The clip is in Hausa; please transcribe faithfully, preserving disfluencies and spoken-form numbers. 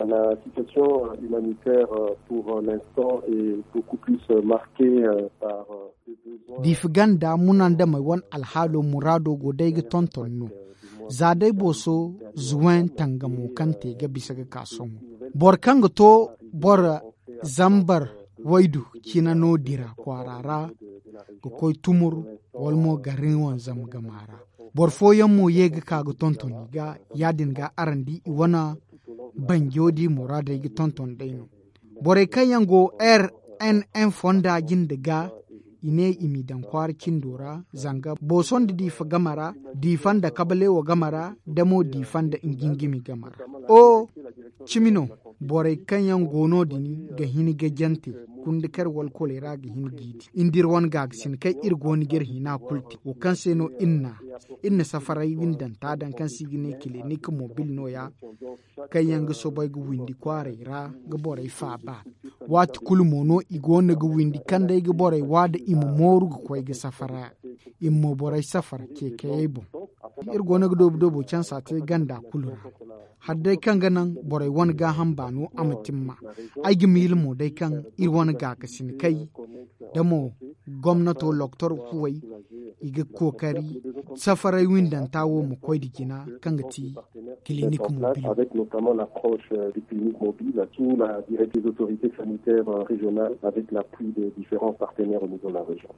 La situation humanitaire pour l'instant est beaucoup plus marquée par les besoins. Difganda munanda mai wan alhalo murado godai ga tontonno. Zadai boso zuwen tangamo kante ga bisa ga kason. Bor kanga to bor zambar waidu kina no dira kwarara ga koi tumur walmo garin wan zam gamara. Bor fo yammo yega kaga tontoni ga yadin ga arandi iwana banjodi murada gi tonton daino bore kayango R N N fonda gindiga ine imi dan kwar kindora zanga boson di fa gamara di fanda kabale wa gamara demo di fanda ingingimi gamara o chimino bore kayango no dini ga hini ga jante kundikar wal kolera ga hini gidi indir wan gag sin kai irgoni ger hina kulti o kanseno inna inna safarai windan ta dan kan sigine clinic mobile no ya kayan ga sobai ga windi kware ra ga borai fa ba wat kulmono igona ga windi kanda ga borai wada imu moru ga koi ga safara immo borai safar ke kayebo irgona ga dobo dobo can sate ganda kulura haddai kan ganan borai wani ga hambano amatimma ai ga milmo dai kan ir wani ga kasin kai damo gwamnato loktor kuwai iga kokari safarai windan tawo mu koi dikina kan gati clinique mobile avec notamment l'approche des cliniques mobiles sous la direction des autorités sanitaires régionales avec l'appui des différents partenaires au niveau de la région.